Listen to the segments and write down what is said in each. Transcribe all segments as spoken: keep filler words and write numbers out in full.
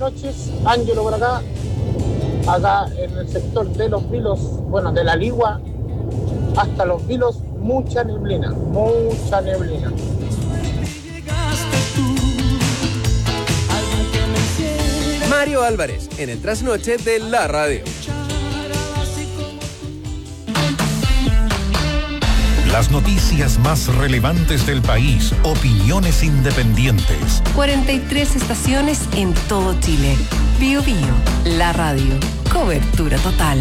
noches, Ángelo por acá, acá en el sector de Los Vilos, bueno, de la Ligua hasta Los Vilos, mucha neblina, mucha neblina. Mario Álvarez, en el trasnoche de la radio. Las noticias más relevantes del país, opiniones independientes. cuarenta y tres estaciones en todo Chile. Bio Bio, la radio. Cobertura total.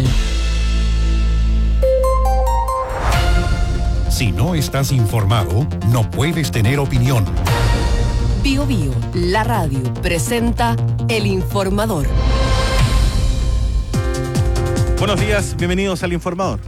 Si no estás informado, no puedes tener opinión. Bio Bio, la radio, presenta El Informador. Buenos días, bienvenidos al Informador.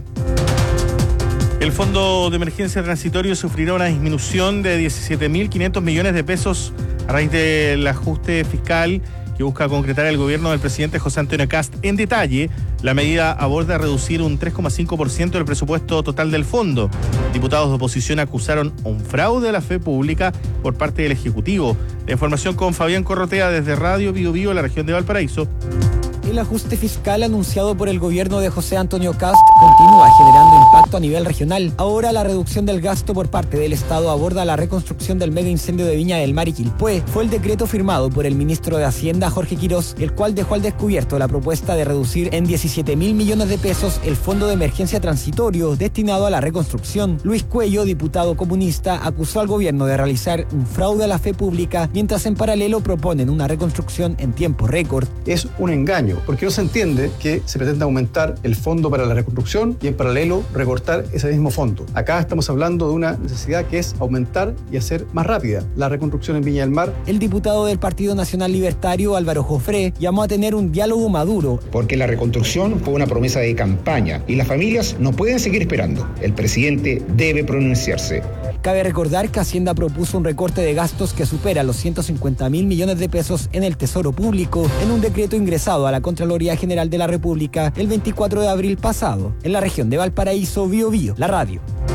El Fondo de Emergencia Transitorio sufrirá una disminución de diecisiete mil quinientos millones de pesos a raíz del ajuste fiscal que busca concretar el gobierno del presidente José Antonio Kast. En detalle, la medida aborda reducir un tres coma cinco por ciento del presupuesto total del fondo. Diputados de oposición acusaron un fraude a la fe pública por parte del Ejecutivo. La información con Fabián Corrotea desde Radio Bio Bio, la región de Valparaíso. El ajuste fiscal anunciado por el gobierno de José Antonio Kast continúa generando impacto a nivel regional. Ahora la reducción del gasto por parte del Estado aborda la reconstrucción del mega incendio de Viña del Mar y Quilpué. Fue el decreto firmado por el ministro de Hacienda, Jorge Quirós, el cual dejó al descubierto la propuesta de reducir en diecisiete mil millones de pesos el fondo de emergencia transitorio destinado a la reconstrucción. Luis Cuello, diputado comunista, acusó al gobierno de realizar un fraude a la fe pública, mientras en paralelo proponen una reconstrucción en tiempo récord. Es un engaño, porque no se entiende que se pretende aumentar el fondo para la reconstrucción y en paralelo recortar ese mismo fondo. Acá estamos hablando de una necesidad que es aumentar y hacer más rápida la reconstrucción en Viña del Mar. El diputado del Partido Nacional Libertario, Álvaro Jofré, llamó a tener un diálogo maduro. Porque la reconstrucción fue una promesa de campaña y las familias no pueden seguir esperando. El presidente debe pronunciarse. Cabe recordar que Hacienda propuso un recorte de gastos que supera los ciento cincuenta mil millones de pesos en el Tesoro Público en un decreto ingresado a la Contraloría General de la República el veinticuatro de abril pasado. En la región de Valparaíso, Bio Bio, la radio.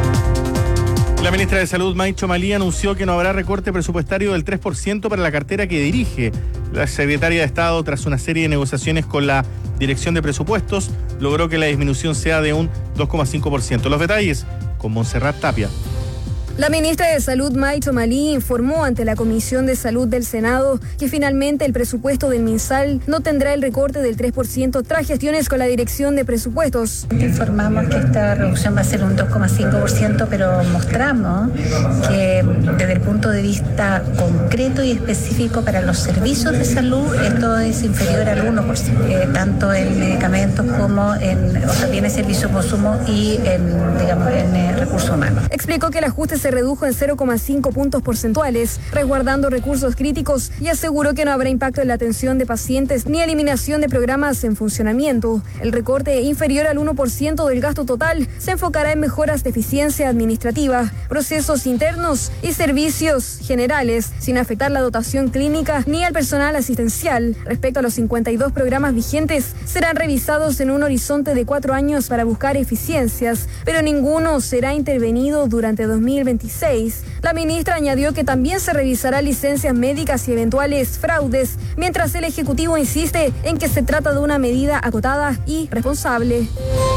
La ministra de Salud, Maicho Malí, anunció que no habrá recorte presupuestario del tres por ciento para la cartera que dirige. La secretaria de Estado, tras una serie de negociaciones con la Dirección de Presupuestos, logró que la disminución sea de un dos coma cinco por ciento. Los detalles con Montserrat Tapia. La ministra de Salud, Maicho Malí, informó ante la Comisión de Salud del Senado que finalmente el presupuesto del MinSal no tendrá el recorte del tres por ciento tras gestiones con la Dirección de Presupuestos. Informamos que esta reducción va a ser un dos coma cinco por ciento, pero mostramos que desde el punto de vista concreto y específico para los servicios de salud, esto es inferior al uno por ciento, eh, tanto en medicamentos como en, o sea, bienes, servicios, consumo y en, digamos, en eh, recursos humanos. Explicó que el ajuste se se redujo en cero coma cinco puntos porcentuales, resguardando recursos críticos, y aseguró que no habrá impacto en la atención de pacientes ni eliminación de programas en funcionamiento. El recorte inferior al uno por ciento del gasto total se enfocará en mejoras de eficiencia administrativa, procesos internos y servicios generales, sin afectar la dotación clínica ni al personal asistencial. Respecto a los cincuenta y dos programas vigentes, serán revisados en un horizonte de cuatro años para buscar eficiencias, pero ninguno será intervenido durante dos mil veintiséis. La ministra añadió que también se revisará licencias médicas y eventuales fraudes, mientras el Ejecutivo insiste en que se trata de una medida acotada y responsable.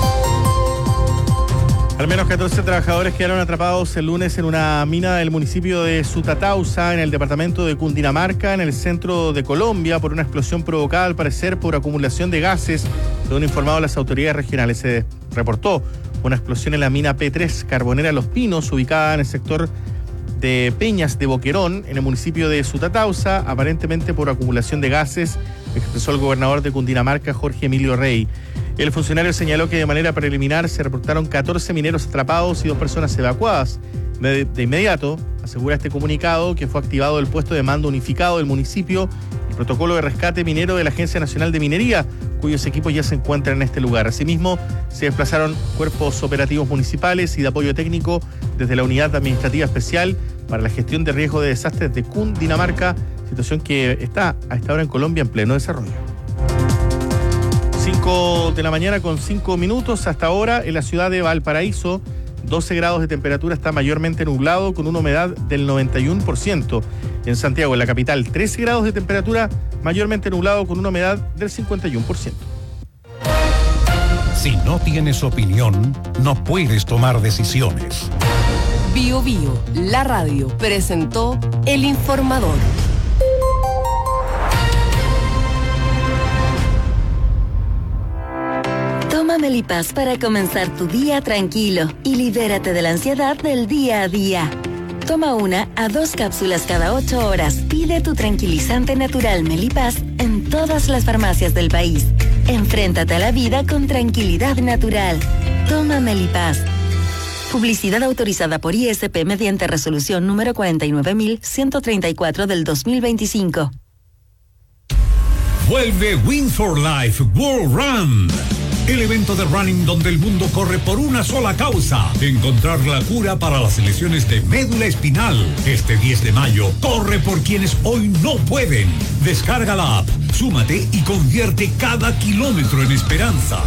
Al menos catorce trabajadores quedaron atrapados el lunes en una mina del municipio de Sutatausa, en el departamento de Cundinamarca, en el centro de Colombia, por una explosión provocada al parecer por acumulación de gases, según informado las autoridades regionales. Se reportó una explosión en la mina P tres Carbonera Los Pinos, ubicada en el sector de Peñas de Boquerón, en el municipio de Sutatausa, aparentemente por acumulación de gases, expresó el gobernador de Cundinamarca, Jorge Emilio Rey. El funcionario señaló que de manera preliminar se reportaron catorce mineros atrapados y dos personas evacuadas. De inmediato, asegura este comunicado, que fue activado el puesto de mando unificado del municipio, el protocolo de rescate minero de la Agencia Nacional de Minería, cuyos equipos ya se encuentran en este lugar. Asimismo, se desplazaron cuerpos operativos municipales y de apoyo técnico desde la Unidad Administrativa Especial para la Gestión de Riesgo de Desastres de Cundinamarca, situación que está a esta hora en Colombia en pleno desarrollo. cinco de la mañana con cinco minutos hasta ahora en la ciudad de Valparaíso. doce grados de temperatura, está mayormente nublado con una humedad del noventa y uno por ciento. En Santiago, en la capital, trece grados de temperatura, mayormente nublado con una humedad del cincuenta y uno por ciento. Si no tienes opinión, no puedes tomar decisiones. Bio Bio, la radio, presentó El Informador. Toma Melipaz para comenzar tu día tranquilo y libérate de la ansiedad del día a día. Toma una a dos cápsulas cada ocho horas. Pide tu tranquilizante natural Melipaz en todas las farmacias del país. Enfréntate a la vida con tranquilidad natural. Toma Melipaz. Publicidad autorizada por I S P mediante resolución número cuarenta y nueve mil ciento treinta y cuatro del dos mil veinticinco. Vuelve Win for Life World Run. El evento de running donde el mundo corre por una sola causa: encontrar la cura para las lesiones de médula espinal. Este diez de mayo, corre por quienes hoy no pueden. Descarga la app, súmate y convierte cada kilómetro en esperanza.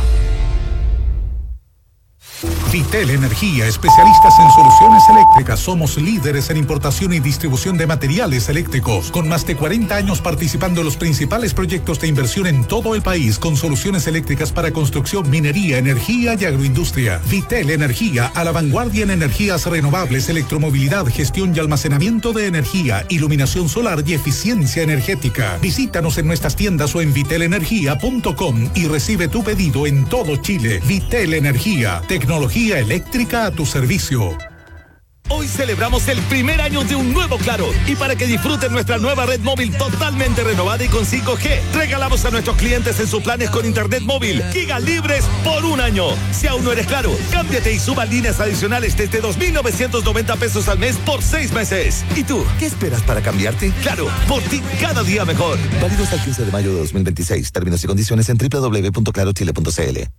Vitel Energía, especialistas en soluciones eléctricas. Somos líderes en importación y distribución de materiales eléctricos, con más de cuarenta años participando en los principales proyectos de inversión en todo el país, con soluciones eléctricas para construcción, minería, energía y agroindustria. Vitel Energía, a la vanguardia en energías renovables, electromovilidad, gestión y almacenamiento de energía, iluminación solar y eficiencia energética. Visítanos en nuestras tiendas o en vitel energía punto com y recibe tu pedido en todo Chile. Vitel Energía, tecnología eléctrica a tu servicio. Hoy celebramos el primer año de un nuevo Claro, y para que disfruten nuestra nueva red móvil totalmente renovada y con cinco G, regalamos a nuestros clientes en sus planes con internet móvil gigas libres por un año. Si aún no eres Claro, cámbiate y suba líneas adicionales desde dos mil novecientos noventa pesos al mes por seis meses. ¿Y tú, qué esperas para cambiarte? Claro, por ti cada día mejor. Válido hasta el quince de mayo de dos mil veintiséis. Términos y condiciones en doble u doble u doble u punto claro chile punto c l.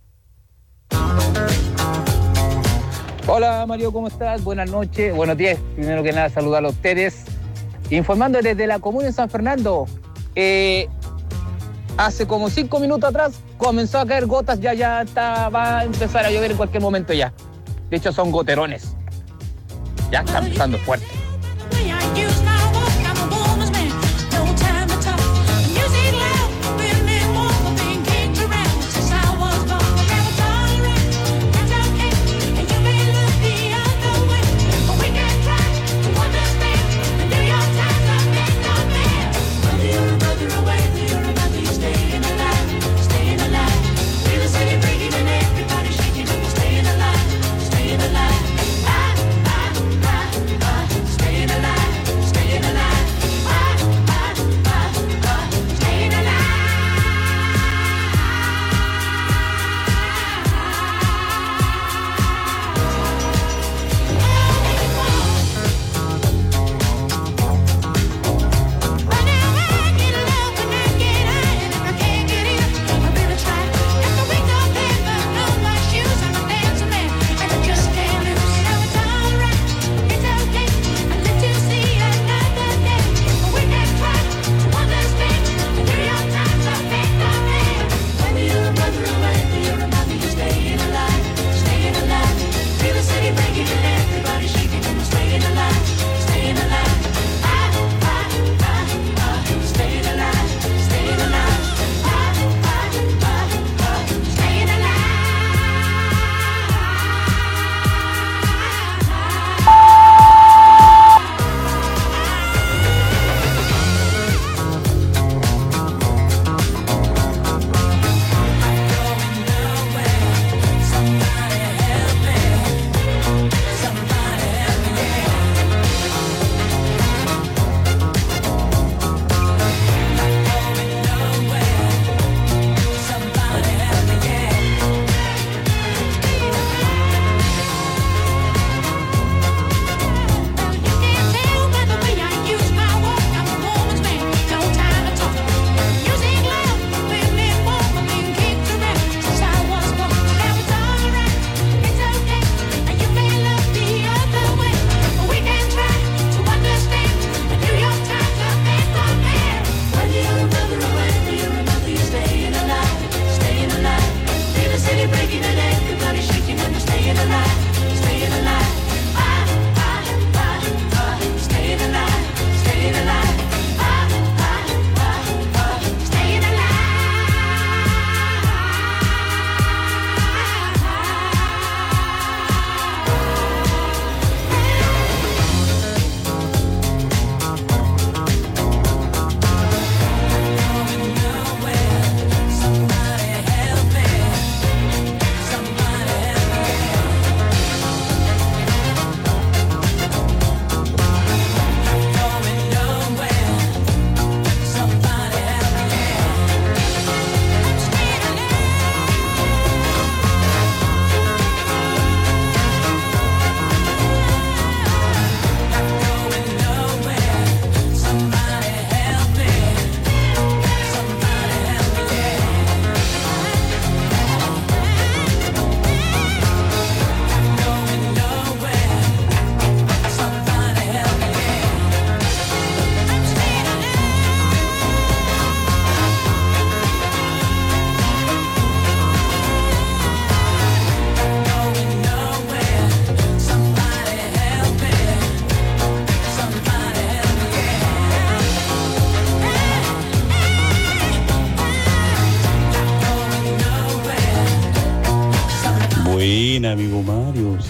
Hola Mario, ¿cómo estás? Buenas noches, buenos días. Primero que nada, saludar a ustedes. Informando desde la comuna de San Fernando. Eh, hace como cinco minutos atrás comenzó a caer gotas, ya ya está, va a empezar a llover en cualquier momento ya. De hecho son goterones. Ya está empezando fuerte.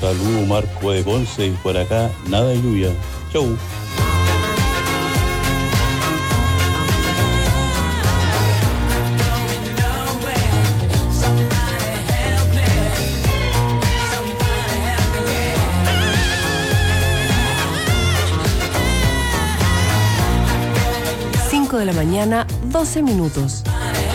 Saludos, Marco de Conce, y por acá nada de lluvia. Chau. cinco de la mañana, doce minutos.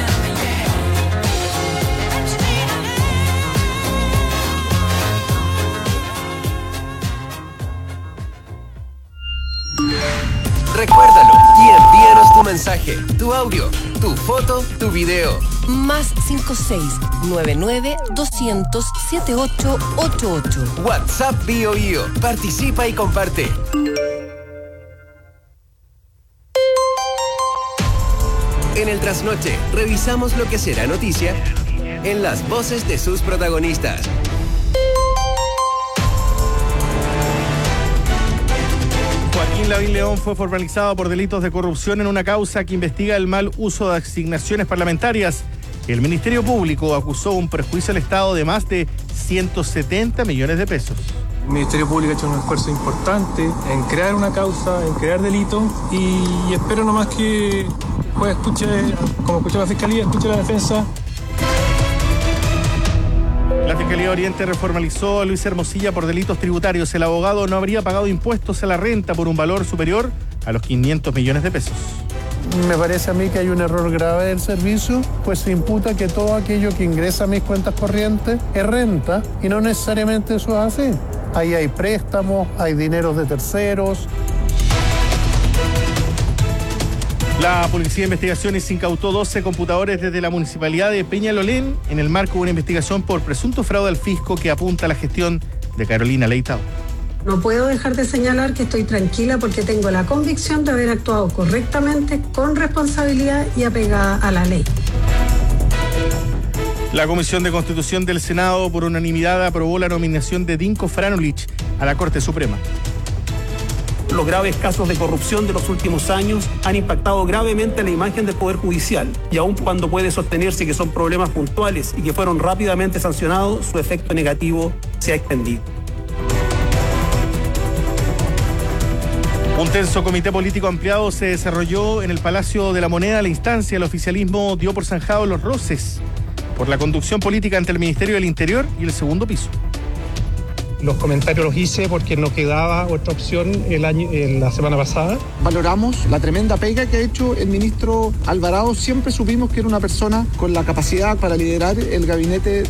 Recuérdalo y envíanos tu mensaje, tu audio, tu foto, tu video. Más cinco seis nueve nueve dos cero cero siete ocho ocho ocho. WhatsApp Bio Bio. Participa y comparte. En el trasnoche, revisamos lo que será noticia en las voces de sus protagonistas. Joaquín Lavín León fue formalizado por delitos de corrupción en una causa que investiga el mal uso de asignaciones parlamentarias. El Ministerio Público acusó un perjuicio al Estado de más de ciento setenta millones de pesos. El Ministerio Público ha hecho un esfuerzo importante en crear una causa, en crear delitos, y espero nomás que pues, escuche, como escuchó la Fiscalía, escuche la defensa. La Fiscalía Oriente reformalizó a Luis Hermosilla por delitos tributarios. El abogado no habría pagado impuestos a la renta por un valor superior a los quinientos millones de pesos. Me parece a mí que hay un error grave del servicio, pues se imputa que todo aquello que ingresa a mis cuentas corrientes es renta, y no necesariamente eso es así. Ahí hay préstamos, hay dineros de terceros. La Policía de Investigaciones incautó doce computadores desde la Municipalidad de Peñalolén en el marco de una investigación por presunto fraude al fisco que apunta a la gestión de Carolina Leitao. No puedo dejar de señalar que estoy tranquila porque tengo la convicción de haber actuado correctamente, con responsabilidad y apegada a la ley. La Comisión de Constitución del Senado por unanimidad aprobó la nominación de Dinko Franulich a la Corte Suprema. Los graves casos de corrupción de los últimos años han impactado gravemente la imagen del Poder Judicial, y aun cuando puede sostenerse que son problemas puntuales y que fueron rápidamente sancionados, su efecto negativo se ha extendido. Un tenso comité político ampliado se desarrolló en el Palacio de la Moneda. La instancia del oficialismo dio por zanjado los roces por la conducción política ante el Ministerio del Interior y el segundo piso. Los comentarios los hice porque no quedaba otra opción el año, en la semana pasada. Valoramos la tremenda pega que ha hecho el ministro Alvarado. Siempre supimos que era una persona con la capacidad para liderar el gabinete.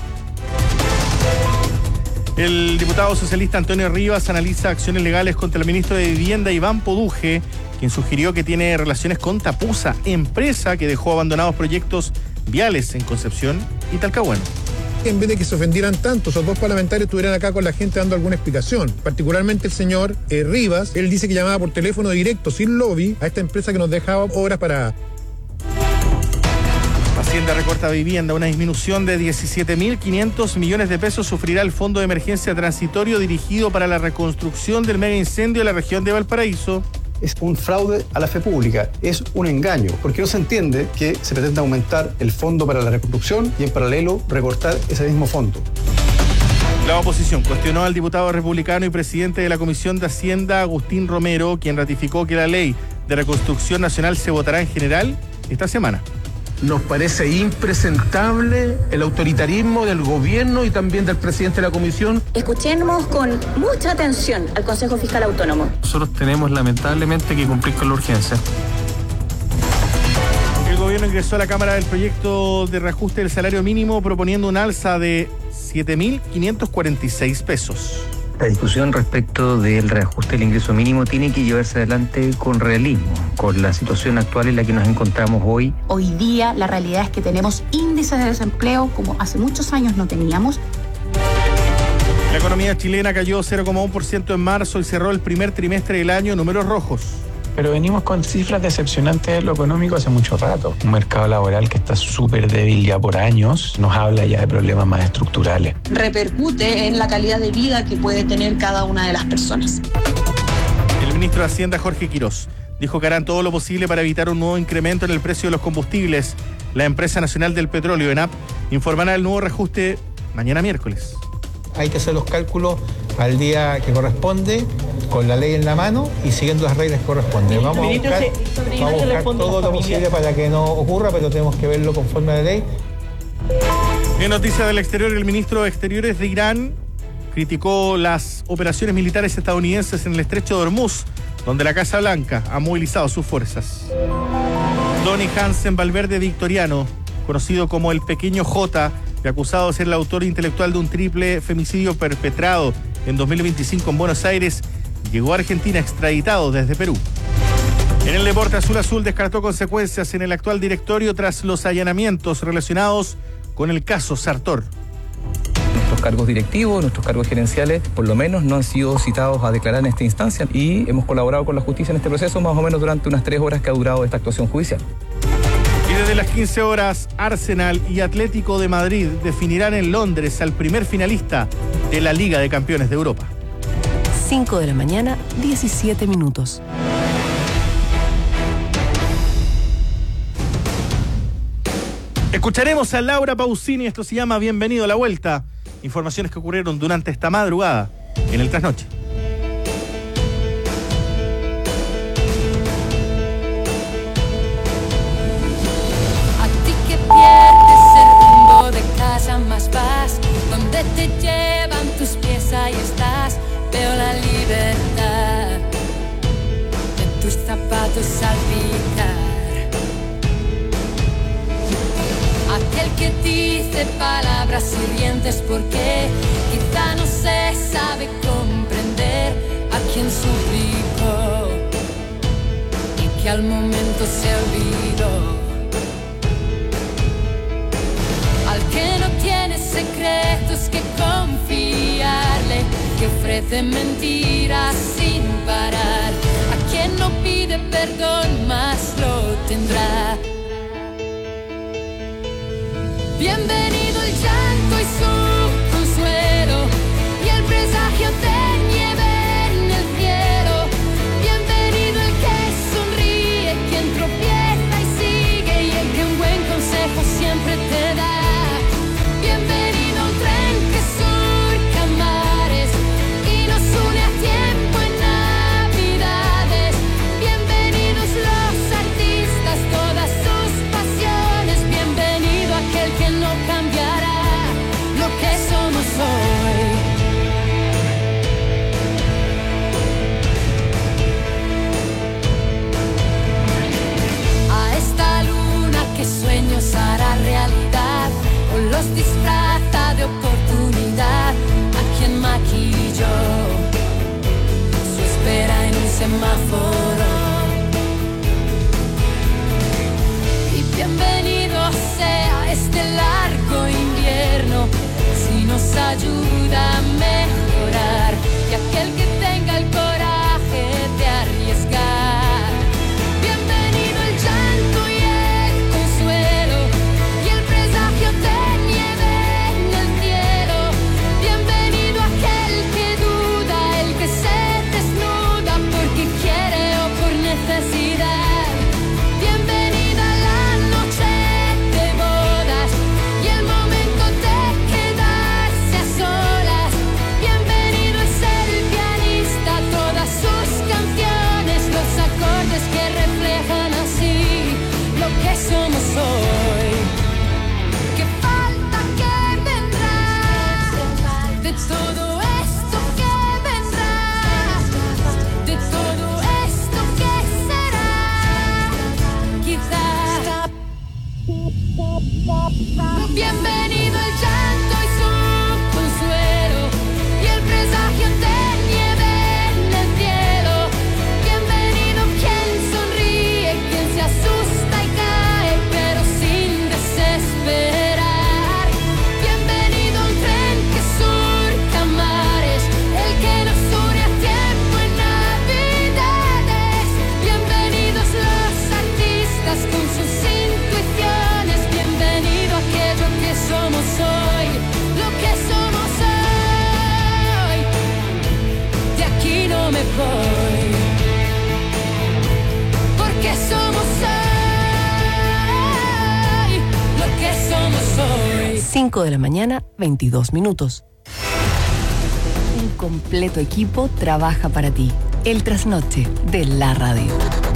El diputado socialista Antonio Rivas analiza acciones legales contra el ministro de Vivienda Iván Poduje, quien sugirió que tiene relaciones con Tapusa, empresa que dejó abandonados proyectos viales en Concepción y Talcahuano. En vez de que se ofendieran tanto, esos dos parlamentarios estuvieran acá con la gente dando alguna explicación. Particularmente el señor eh, Rivas, él dice que llamaba por teléfono directo, sin lobby, a esta empresa que nos dejaba obras para... Hacienda recorta vivienda. Una disminución de diecisiete mil quinientos millones de pesos sufrirá el Fondo de Emergencia Transitorio dirigido para la reconstrucción del mega incendio de la región de Valparaíso. Es un fraude a la fe pública, es un engaño, porque no se entiende que se pretende aumentar el fondo para la reconstrucción y en paralelo recortar ese mismo fondo. La oposición cuestionó al diputado republicano y presidente de la Comisión de Hacienda, Agustín Romero, quien ratificó que la ley de reconstrucción nacional se votará en general esta semana. Nos parece impresentable el autoritarismo del gobierno y también del presidente de la comisión. Escuchemos con mucha atención al Consejo Fiscal Autónomo. Nosotros tenemos lamentablemente que cumplir con la urgencia. El gobierno ingresó a la Cámara el proyecto de reajuste del salario mínimo proponiendo un alza de siete mil quinientos cuarenta y seis pesos. La discusión respecto del reajuste del ingreso mínimo tiene que llevarse adelante con realismo, con la situación actual en la que nos encontramos hoy. Hoy día la realidad es que tenemos índices de desempleo como hace muchos años no teníamos. La economía chilena cayó cero coma uno por ciento en marzo y cerró el primer trimestre del año en números rojos. Pero venimos con cifras decepcionantes en lo económico hace mucho rato. Un mercado laboral que está súper débil ya por años, nos habla ya de problemas más estructurales. Repercute en la calidad de vida que puede tener cada una de las personas. El ministro de Hacienda, Jorge Quirós, dijo que harán todo lo posible para evitar un nuevo incremento en el precio de los combustibles. La empresa nacional del petróleo, ENAP, informará el nuevo reajuste mañana miércoles. Hay que hacer los cálculos al día que corresponde, con la ley en la mano y siguiendo las reglas que corresponden. Vamos a buscar, vamos a buscar todo lo posible para que no ocurra, pero tenemos que verlo conforme a la ley. En noticias del exterior, el ministro de Exteriores de Irán criticó las operaciones militares estadounidenses en el estrecho de Hormuz, donde la Casa Blanca ha movilizado sus fuerzas. Donny Hansen Valverde Victoriano, conocido como el Pequeño J, y acusado de ser el autor intelectual de un triple femicidio perpetrado en dos mil veinticinco en Buenos Aires, llegó a Argentina extraditado desde Perú. En el deporte, Azul Azul descartó consecuencias en el actual directorio tras los allanamientos relacionados con el caso Sartor. Nuestros cargos directivos, nuestros cargos gerenciales, por lo menos no han sido citados a declarar en esta instancia y hemos colaborado con la justicia en este proceso más o menos durante unas tres horas que ha durado esta actuación judicial. Y desde las quince horas, Arsenal y Atlético de Madrid definirán en Londres al primer finalista de la Liga de Campeones de Europa. cinco de la mañana, diecisiete minutos. Escucharemos a Laura Pausini, esto se llama Bienvenido a la Vuelta. Informaciones que ocurrieron durante esta madrugada en el trasnoche. A ti que pierdes el rumbo de casa, más vas donde te llevan tus pies, ahí estás. Veo la libertad de tus zapatos salpicar. Aquel que dice palabras hirientes porque quizá no se sabe comprender a quien suplicó y que al momento se olvidó. Al que no tiene secretos que confiarle, que ofrece mentiras sin parar, a quien no pide perdón más lo tendrá. Bienvenido el llanto y su consuelo y el presagio de nieve en el cielo. Bienvenido el que sonríe, quien tropieza y sigue y el que un buen consejo siempre te da. Bienvenido un tren que surca mares y nos une a tiempo en navidades. Bienvenidos los artistas, todas sus pasiones. Bienvenido aquel que no cambiará lo que somos hoy. A esta luna que sueños hará realidad o los disfraza de oportunidad, a quien maquilló su espera en un semáforo. Y bienvenido sea este largo invierno si nos ayuda a mejorar, y aquel que tenga el coraje de arriesgar. Bienvenido el llanto y el consuelo y el presagio de nieve en el cielo. Bienvenido aquel que duda, el que se desnuda porque quiere o por necesidad. Bienvenida la noche de bodas y el momento de quedarse a solas. Bienvenido es el pianista, todas sus canciones, los acordes que reflejan así lo que somos hoy. Que falta que vendrá de todo esto que vendrá, de todo esto que será, quizás. Bienvenido el llanto y su consuelo y el presagio de nieve en el cielo. Bienvenido quien sonríe, quien se asusta y cae, pero sin desesperar. Bienvenido un tren que surca mares, el que nos une a tiempo en navidades. Bienvenidos los artistas con sus intuiciones. Bienvenido aquello que somos hoy, lo que somos hoy. De aquí no me voy, porque somos hoy lo que somos hoy. cinco de la mañana, veintidós minutos. completo equipo trabaja para ti. El trasnoche de la radio.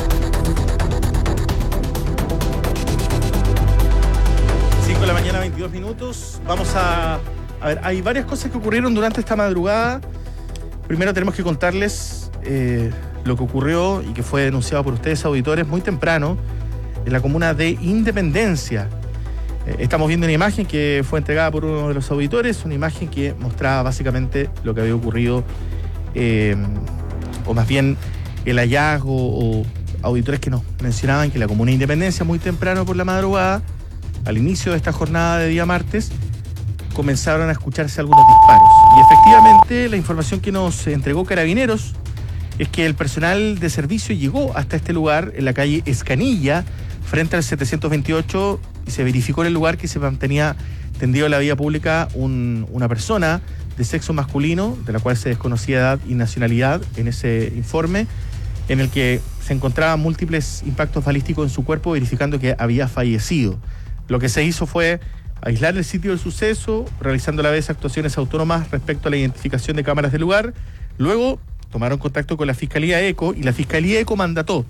cinco de la mañana, veintidós minutos. Vamos a... A ver, hay varias cosas que ocurrieron durante esta madrugada. Primero tenemos que contarles eh, lo que ocurrió y que fue denunciado por ustedes, auditores, muy temprano en la comuna de Independencia. Eh, estamos viendo una imagen que fue entregada por uno de los auditores, una imagen que mostraba básicamente lo que había ocurrido, eh, o más bien el hallazgo, o auditores que nos mencionaban que la comuna de Independencia, muy temprano por la madrugada, al inicio de esta jornada de día martes, comenzaron a escucharse algunos disparos. Y efectivamente la información que nos entregó Carabineros es que el personal de servicio llegó hasta este lugar en la calle Escanilla, frente al setecientos veintiocho, y se verificó en el lugar que se mantenía tendido en la vía pública un, una persona de sexo masculino, de la cual se desconocía edad y nacionalidad en ese informe, en el que se encontraban múltiples impactos balísticos en su cuerpo, verificando que había fallecido. Lo que se hizo fue aislar el sitio del suceso, realizando a la vez actuaciones autónomas respecto a la identificación de cámaras del lugar. Luego tomaron contacto con la Fiscalía ECO, y la Fiscalía ECO mandató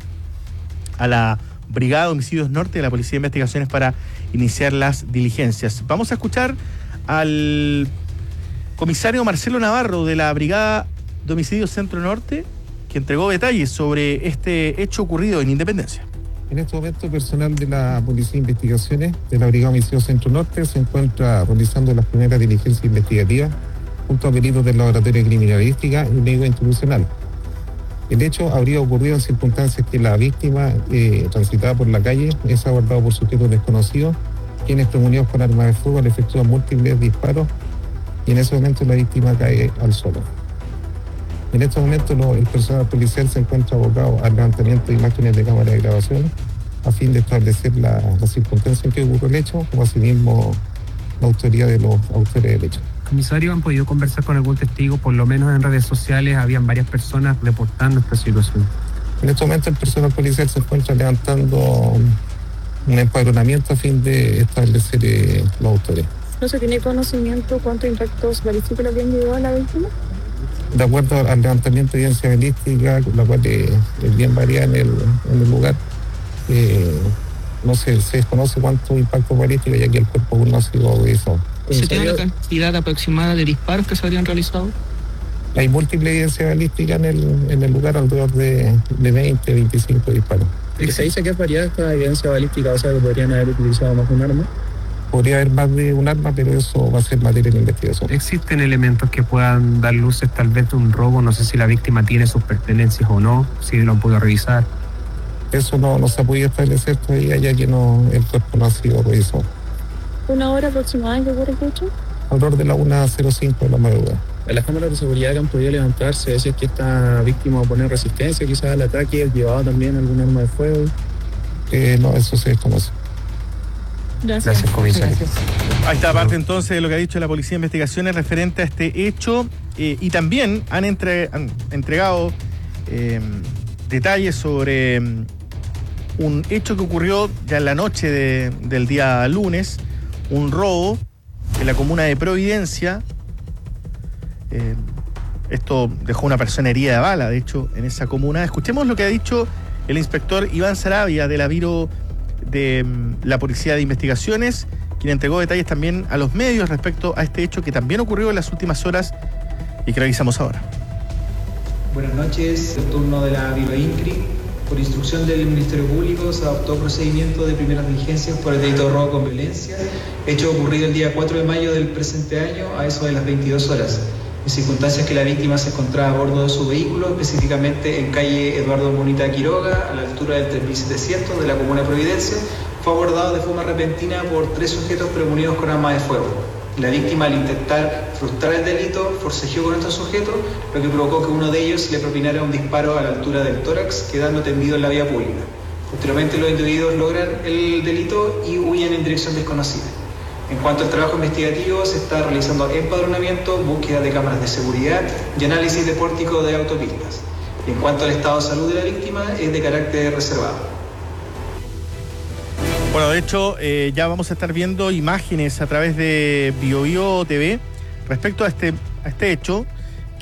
a la Brigada de Homicidios Norte de la Policía de Investigaciones para iniciar las diligencias. Vamos a escuchar al comisario Marcelo Navarro de la Brigada de Homicidios Centro Norte, que entregó detalles sobre este hecho ocurrido en Independencia. En este momento, personal de la Policía de Investigaciones de la Brigada de Homicidios Centro Norte se encuentra realizando las primeras diligencias investigativas junto a peritos del Laboratorio de Criminalística y Médico Institucional. El hecho habría ocurrido en circunstancias que la víctima eh, transitaba por la calle, es abordado por sujetos desconocidos, quienes premunidos con armas de fuego le efectúan múltiples disparos, y en ese momento la víctima cae al suelo. En este momento lo, el personal policial se encuentra abocado al levantamiento de imágenes de cámara de grabación a fin de establecer la, la circunstancia en que ocurrió el hecho, como asimismo la autoría de los autores del hecho. Comisario, ¿han podido conversar con algún testigo? Por lo menos en redes sociales habían varias personas reportando esta situación. En este momento el personal policial se encuentra levantando un empadronamiento a fin de establecer eh, los autores. ¿No se tiene conocimiento cuántos impactos balísticos le habían llegado a la víctima? De acuerdo al levantamiento de evidencia balística, la cual es, es bien variada en el, en el lugar, eh, no se, se desconoce cuántos impactos balísticos, ya que el cuerpo aún no ha sido revisado. ¿Se tiene la cantidad aproximada de disparos que se habrían realizado? Hay múltiple evidencia balística en el, en el lugar, alrededor de, de veinte, veinticinco disparos. ¿Y se dice que es variada esta evidencia balística? O sea, que podrían haber utilizado más de un arma. Podría haber más de un arma, pero eso va a ser materia de investigación. ¿Existen elementos que puedan dar luces tal vez de un robo? No sé si la víctima tiene sus pertenencias o no, si lo han podido revisar. Eso no, no se ha podido establecer todavía, ya que no, el cuerpo no ha sido revisado. ¿Una hora aproximada en que ocurre el hecho? Alrededor de la una cero cinco de la madrugada. En las cámaras de seguridad que han podido levantarse, si es que esta víctima va a poner resistencia quizás al ataque, llevaba también algún arma de fuego. Eh, no, eso se desconoce. Gracias. Gracias, comisario. Gracias. Ahí está parte entonces de lo que ha dicho la Policía de Investigaciones referente a este hecho, eh, y también han, entre, han entregado eh, detalles sobre um, un hecho que ocurrió ya en la noche de, del día lunes, un robo en la comuna de Providencia. Eh, esto dejó una persona herida de bala, de hecho, en esa comuna. Escuchemos lo que ha dicho el inspector Iván Sarabia de la Biro de la Policía de Investigaciones, quien entregó detalles también a los medios respecto a este hecho que también ocurrió en las últimas horas y que revisamos ahora. Buenas noches, el turno de la Biro INCRI. Por instrucción del Ministerio Público se adoptó procedimiento de primeras diligencias por el delito de robo con violencia, hecho ocurrido el día cuatro de mayo del presente año a eso de las veintidós horas, en circunstancias que la víctima se encontraba a bordo de su vehículo, específicamente en calle Eduardo Munita Quiroga, a la altura del tres mil setecientos de la comuna de Providencia. Fue abordado de forma repentina por tres sujetos premunidos con arma de fuego. La víctima, al intentar frustrar el delito, forcejeó con estos sujetos, lo que provocó que uno de ellos le propinara un disparo a la altura del tórax, quedando tendido en la vía pública. Posteriormente los individuos logran el delito y huyen en dirección desconocida. En cuanto al trabajo investigativo, se está realizando empadronamiento, búsqueda de cámaras de seguridad y análisis de pórtico de autopistas. Y en cuanto al estado de salud de la víctima, es de carácter reservado. Bueno, de hecho, eh, ya vamos a estar viendo imágenes a través de BioBio T V respecto a este, a este hecho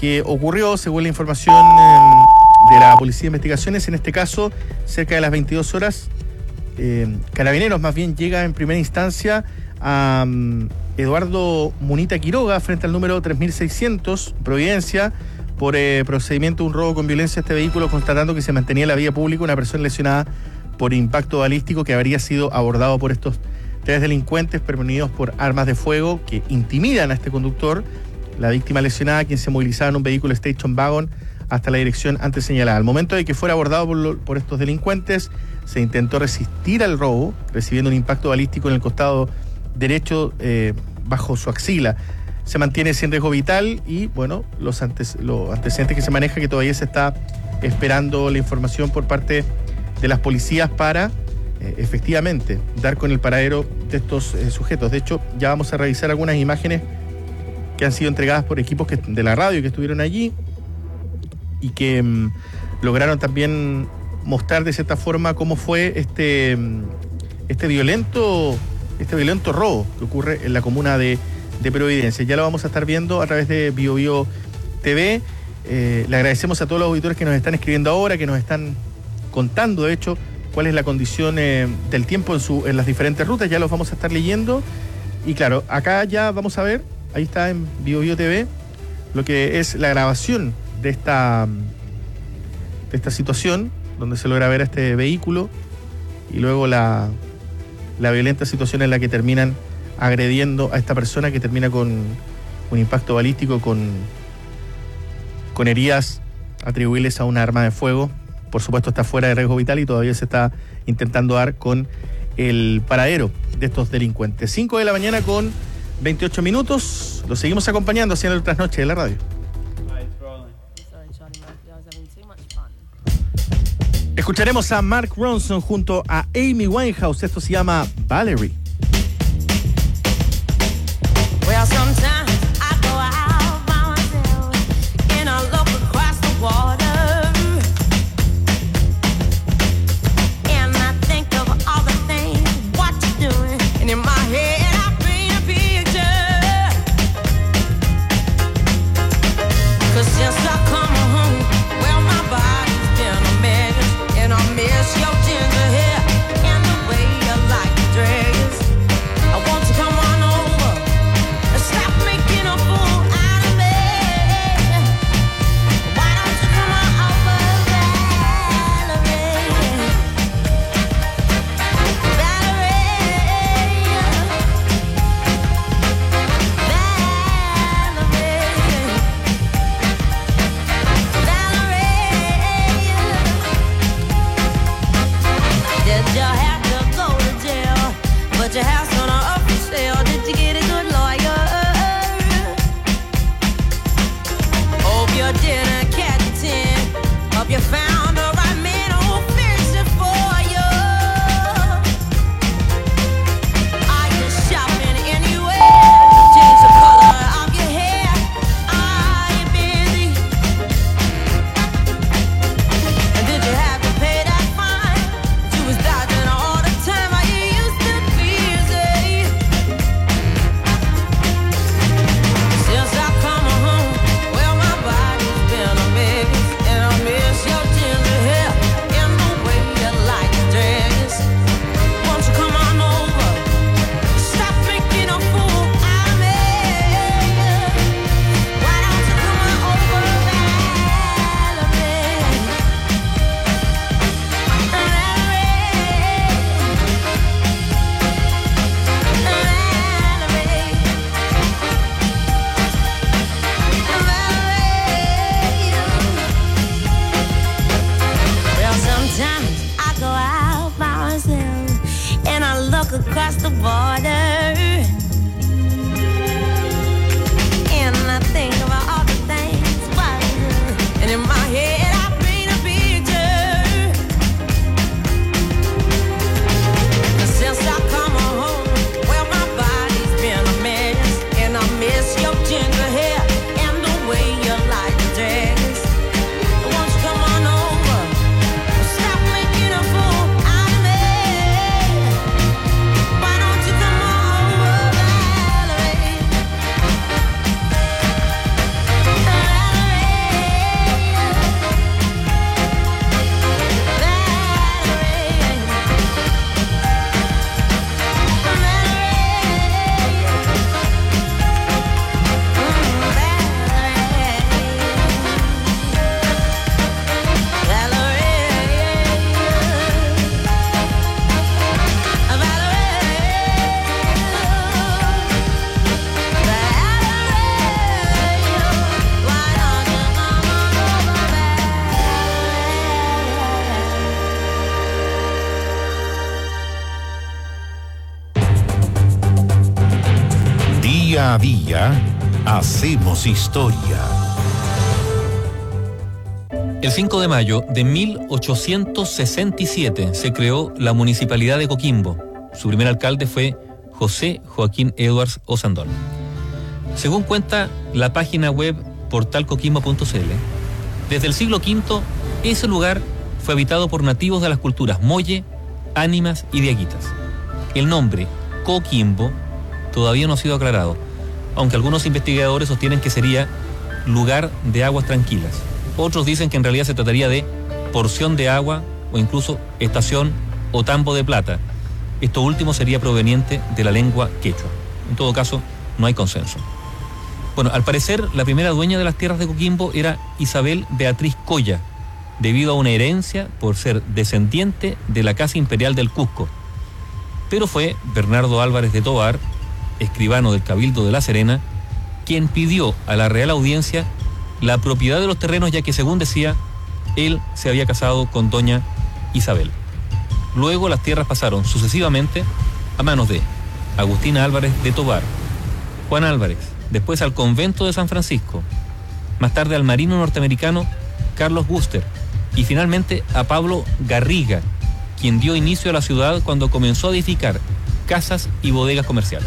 que ocurrió, según la información eh, de la Policía de Investigaciones, en este caso, cerca de las veintidós horas, eh, Carabineros más bien llega en primera instancia a um, Eduardo Munita Quiroga frente al número tres mil seiscientos, Providencia, por eh, procedimiento de un robo con violencia a este vehículo, constatando que se mantenía en la vía pública una persona lesionada por impacto balístico que habría sido abordado por estos tres delincuentes prevenidos por armas de fuego que intimidan a este conductor, la víctima lesionada, quien se movilizaba en un vehículo Station Wagon hasta la dirección antes señalada. Al momento de que fuera abordado por, lo, por estos delincuentes, se intentó resistir al robo, recibiendo un impacto balístico en el costado derecho eh, bajo su axila. Se mantiene sin riesgo vital y, bueno, los, antes, los antecedentes que se maneja, que todavía se está esperando la información por parte de las policías para eh, efectivamente dar con el paradero de estos eh, sujetos. De hecho, ya vamos a revisar algunas imágenes que han sido entregadas por equipos que, de la radio que estuvieron allí y que mm, lograron también mostrar de cierta forma cómo fue este, este violento este violento robo que ocurre en la comuna de, de Providencia. Ya lo vamos a estar viendo a través de Bio Bio T V. Eh, le agradecemos a todos los auditores que nos están escribiendo ahora, que nos están contando, de hecho, cuál es la condición eh, del tiempo en, su, en las diferentes rutas. Ya los vamos a estar leyendo. Y claro, acá ya vamos a ver, ahí está en Bio Bio T V, lo que es la grabación de esta, de esta situación, donde se logra ver a este vehículo y luego la, la violenta situación en la que terminan agrediendo a esta persona, que termina con un impacto balístico, con, con heridas atribuibles a un arma de fuego. Por supuesto está fuera de riesgo vital y todavía se está intentando dar con el paradero de estos delincuentes. cinco de la mañana con veintiocho minutos. Los seguimos acompañando haciendo el trasnoche de la radio. Escucharemos a Mark Ronson junto a Amy Winehouse. Esto se llama Valerie. Well, sometimes I go out by myself and I look across the water and I think of all the things what you're doing, and in my head I paint a picture. 'Cause since I come home, well, my body's been a mess, and I miss your ginger hair and the way you like to dress. I want to come on over and stop making a fool out of me. Why don't you come on over, Valerie? Did you have to go to jail? But your house on a up for sale. Did you get a good lawyer? Hope you didn't catch a ten. Hope you found the right man who'll fix it for you. Are you shopping anywhere? Change the color of your hair. Are you busy? And did you have to pay that fine? You was dodging all the time. Are you used to busy? Since I come home, well, my body's been a mess, and I miss your ginger hair and the way you like to dress. Won't you come on over? Stop making a fool out of me. Why don't you come on over, Valerie? Well, sometimes I go out by myself and I look across the border and I think about all the things what I do. And in my head I paint a picture. 'Cause since I come home, well, my body's been a mess, and I miss your ginger hair and the way you like to dress. Won't you come on over? Stop making a fool out of me. Why don't you come on Día a día hacemos historia. El cinco de mayo de mil ochocientos sesenta y siete se creó la Municipalidad de Coquimbo. Su primer alcalde fue José Joaquín Edwards Osandón. Según cuenta la página web portal coquimbo punto c l, desde el siglo quinto ese lugar fue habitado por nativos de las culturas Molle, Ánimas y Diaguitas. El nombre Coquimbo todavía no ha sido aclarado, aunque algunos investigadores sostienen que sería lugar de aguas tranquilas. Otros dicen que en realidad se trataría de porción de agua o incluso estación o tambo de plata. Esto último sería proveniente de la lengua quechua. En todo caso, no hay consenso. Bueno, al parecer, la primera dueña de las tierras de Coquimbo era Isabel Beatriz Coya, debido a una herencia por ser descendiente de la Casa Imperial del Cusco. Pero fue Bernardo Álvarez de Tovar, escribano del Cabildo de La Serena, quien pidió a la Real Audiencia la propiedad de los terrenos, ya que, según decía, él se había casado con doña Isabel. Luego las tierras pasaron sucesivamente a manos de Agustina Álvarez de Tovar, Juan Álvarez, después al convento de San Francisco, más tarde al marino norteamericano Carlos Buster y finalmente a Pablo Garriga, quien dio inicio a la ciudad cuando comenzó a edificar casas y bodegas comerciales.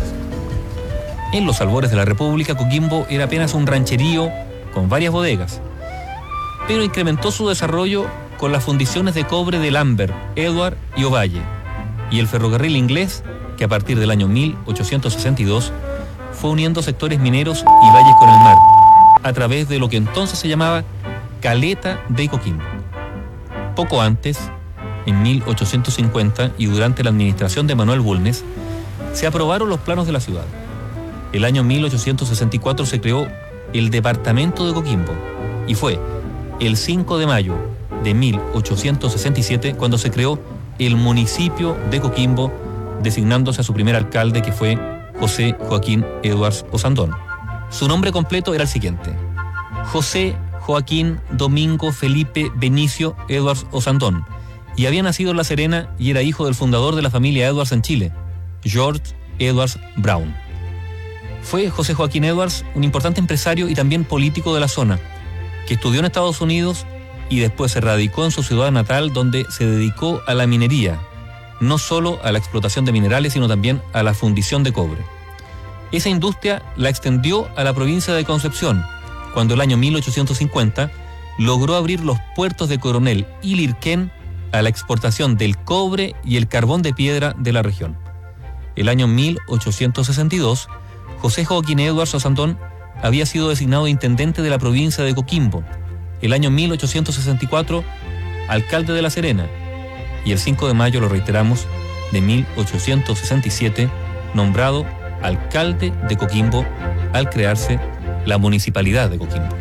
En los albores de la República, Coquimbo era apenas un rancherío con varias bodegas, pero incrementó su desarrollo con las fundiciones de cobre de Lambert, Edward y Ovalle, y el ferrocarril inglés, que a partir del año mil ochocientos sesenta y dos fue uniendo sectores mineros y valles con el mar, a través de lo que entonces se llamaba Caleta de Coquimbo. Poco antes, en mil ochocientos cincuenta y durante la administración de Manuel Bulnes, se aprobaron los planos de la ciudad. El año mil ochocientos sesenta y cuatro se creó el departamento de Coquimbo y fue el cinco de mayo de mil ochocientos sesenta y siete cuando se creó el municipio de Coquimbo, designándose a su primer alcalde, que fue José Joaquín Edwards Osandón. Su nombre completo era el siguiente: José Joaquín Domingo Felipe Benicio Edwards Osandón, y había nacido en La Serena y era hijo del fundador de la familia Edwards en Chile, George Edwards Brown. Fue José Joaquín Edwards un importante empresario y también político de la zona, que estudió en Estados Unidos y después se radicó en su ciudad natal, donde se dedicó a la minería, no solo a la explotación de minerales, sino también a la fundición de cobre. Esa industria la extendió a la provincia de Concepción, cuando el año mil ochocientos cincuenta logró abrir los puertos de Coronel y Lirquén a la exportación del cobre y el carbón de piedra de la región. El año mil ochocientos sesenta y dos, José Joaquín Edwards Osandón había sido designado intendente de la provincia de Coquimbo. El año mil ochocientos sesenta y cuatro, alcalde de La Serena. Y el cinco de mayo, lo reiteramos, de mil ochocientos sesenta y siete, nombrado alcalde de Coquimbo al crearse la Municipalidad de Coquimbo.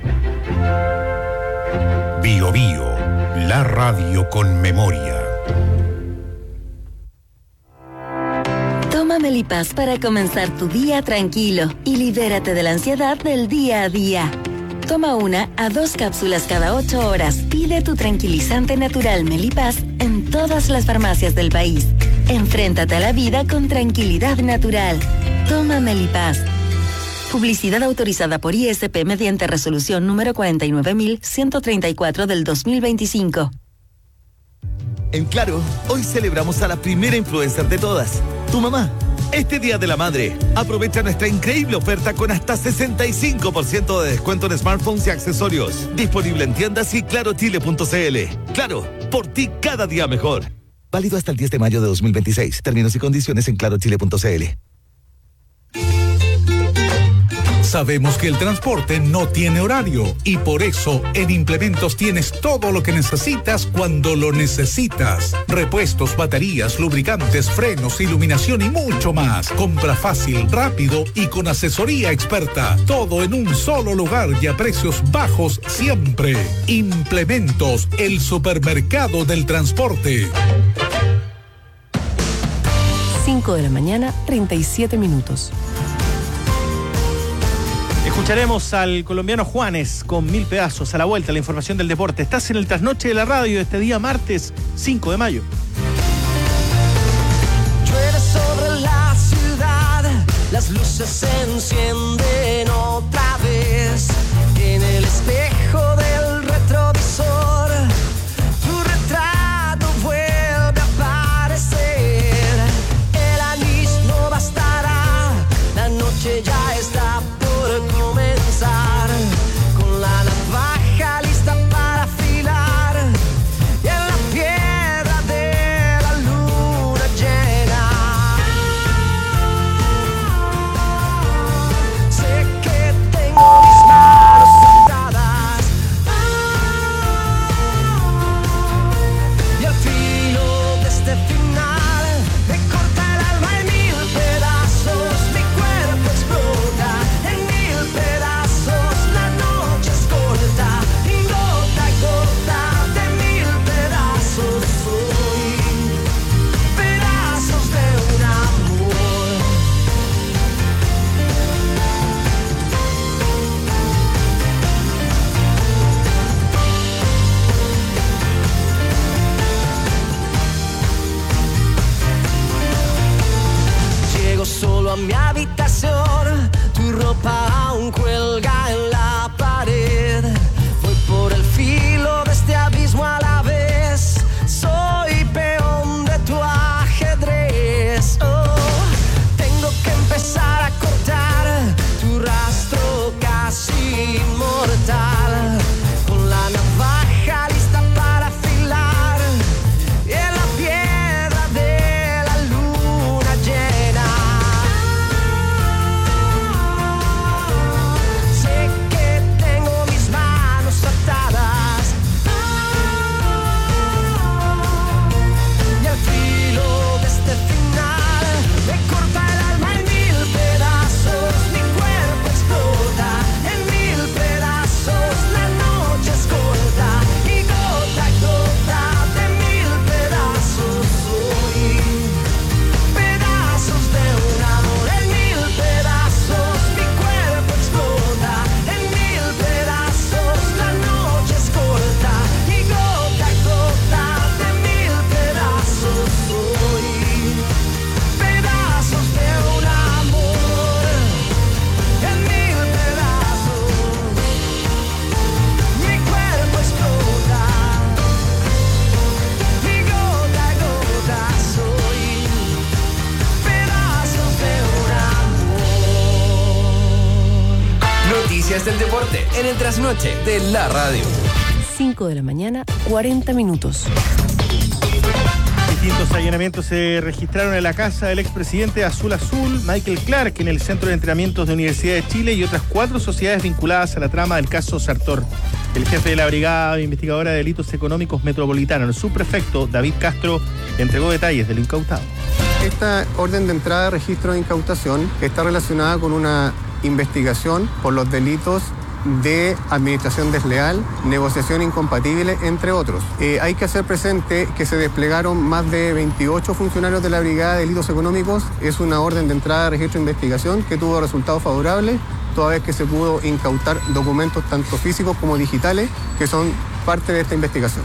Bio Bio, la radio con memoria. Toma Melipaz para comenzar tu día tranquilo y libérate de la ansiedad del día a día. Toma una a dos cápsulas cada ocho horas. Pide tu tranquilizante natural Melipaz en todas las farmacias del país. Enfréntate a la vida con tranquilidad natural. Toma Melipaz. Publicidad autorizada por I S P mediante resolución número cuarenta y nueve mil ciento treinta y cuatro del dos mil veinticinco. En Claro, hoy celebramos a la primera influencer de todas, tu mamá. Este Día de la Madre, aprovecha nuestra increíble oferta con hasta sesenta y cinco por ciento de descuento en smartphones y accesorios. Disponible en tiendas y claro chile punto c l. Claro, por ti cada día mejor. Válido hasta el diez de mayo de dos mil veintiséis. Términos y condiciones en claro chile punto c l. Sabemos que el transporte no tiene horario y por eso en Implementos tienes todo lo que necesitas cuando lo necesitas. Repuestos, baterías, lubricantes, frenos, iluminación y mucho más. Compra fácil, rápido y con asesoría experta. Todo en un solo lugar y a precios bajos siempre. Implementos, el supermercado del transporte. cinco de la mañana, treinta y siete minutos. Escucharemos al colombiano Juanes con Mil Pedazos. A la vuelta, la información del deporte. Estás en el trasnoche de la radio este día martes cinco de mayo. Llueve sobre la ciudad, las luces se encienden otra vez. En el espejo del retrovisor, tu retrato vuelve a aparecer. El anís no bastará, la noche ya está por comenzar. Con la navaja lista para afilar, y en la piedra de la luna llena. Sé que tengo mis manos atadas, y al filo de este final me corta el alma en mil pedazos. Mi cuerpo explota en mil pedazos. La noche es corta y gota a gota de mil pedazos soy. Pedazos de un amor. Llego solo a mi habitación, tu ropa aún cuelga en la pared. Voy por el filo de este abismo a la vez. Soy peón de tu ajedrez. Oh, tengo que empezar a cortar tu rastro casi inmortal. Con la navaja lista para afilar, y en la piedra de la luna llena. Sé que tengo mis manos atadas, y al filo de este final me corta el alma en mil pedazos. Mi cuerpo explota en mil pedazos. La noche es corta y gota a gota de mil pedazos soy. Pedazos de un amor en mil pedazos. Mi cuerpo explota en mil pedazos. La noche es corta y gota a gota de mil pedazos soy. Pedazos de un amor en mil pedazos. Mi cuerpo explota y gota a gota soy. Pedazos de un amor. Noticias del deporte en el trasnoche de la radio. cinco de la mañana, cuarenta minutos. Distintos allanamientos se registraron en la casa del expresidente Azul Azul, Michael Clark, en el Centro de Entrenamientos de Universidad de Chile y otras cuatro sociedades vinculadas a la trama del caso Sartor. El jefe de la Brigada Investigadora de Delitos Económicos Metropolitana, el subprefecto David Castro, entregó detalles de lo incautado. Esta orden de entrada de registro de incautación está relacionada con una investigación por los delitos de administración desleal, negociación incompatible, entre otros. Eh, hay que hacer presente que se desplegaron más de veintiocho funcionarios de la Brigada de Delitos Económicos. Es una orden de entrada de registro de investigación que tuvo resultados favorables, toda vez que se pudo incautar documentos tanto físicos como digitales que son parte de esta investigación.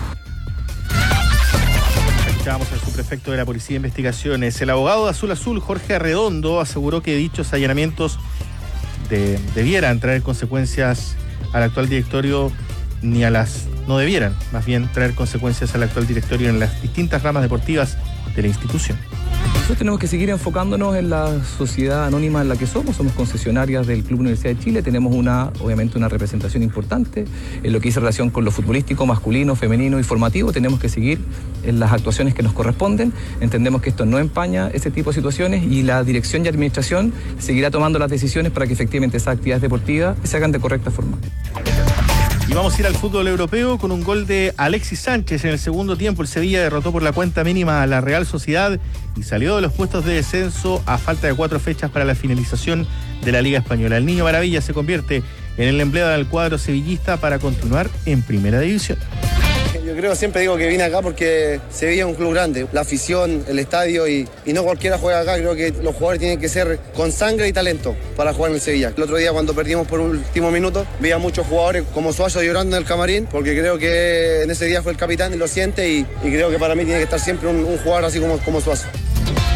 Escuchábamos al subprefecto de la Policía de Investigaciones. El abogado de Azul Azul, Jorge Arredondo, aseguró que dichos allanamientos de, debieran traer consecuencias al actual directorio, ni a las... no debieran, más bien traer consecuencias al actual directorio en las distintas ramas deportivas de la institución. Nosotros tenemos que seguir enfocándonos en la sociedad anónima en la que somos. Somos concesionarias del Club Universidad de Chile. Tenemos una, obviamente, una representación importante en lo que dice relación con lo futbolístico, masculino, femenino y formativo. Tenemos que seguir en las actuaciones que nos corresponden. Entendemos que esto no empaña ese tipo de situaciones y la dirección y administración seguirá tomando las decisiones para que efectivamente esas actividades deportivas se hagan de correcta forma. Y vamos a ir al fútbol europeo con un gol de Alexis Sánchez en el segundo tiempo. El Sevilla derrotó por la cuenta mínima a la Real Sociedad y salió de los puestos de descenso a falta de cuatro fechas para la finalización de la Liga Española. El Niño Maravilla se convierte en el empleado del cuadro sevillista para continuar en Primera División. Yo creo, siempre digo que vine acá porque Sevilla es un club grande, la afición, el estadio y, y no cualquiera juega acá. Creo que los jugadores tienen que ser con sangre y talento para jugar en el Sevilla. El otro día cuando perdimos por último minuto, vi a muchos jugadores como Suazo llorando en el camarín porque creo que en ese día fue el capitán y lo siente y, y creo que para mí tiene que estar siempre un, un jugador así como, como Suazo.